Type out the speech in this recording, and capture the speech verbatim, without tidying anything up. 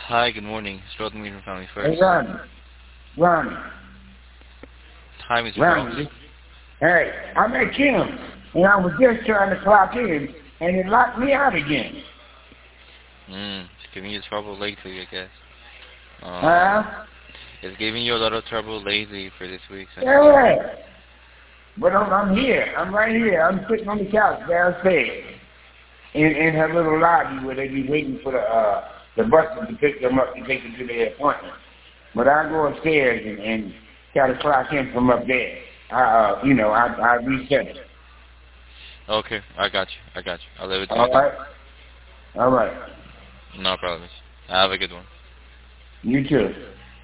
Hi, good morning. It's Rodney from Family Hey, First. Ronnie. Ronnie. Hi, Mister Frost. Ronnie. Hey, I'm at Kim's, and I was just trying to clock in, and it locked me out again. Mm, it's giving you trouble lately, I guess. Um, Huh? it's giving you a lot of trouble lately for this week. So. Yeah. But I'm, I'm here. I'm right here. I'm sitting on the couch downstairs in, in her little lobby where they be waiting for the uh, the buses to pick them up to take them to their appointment. But I go upstairs and, and try to clock in from up there. I, uh, you know, I, I reset it. Okay, I got you. I got you. I'll leave it to you All then. right? All right. No problem. Have a good one. You too.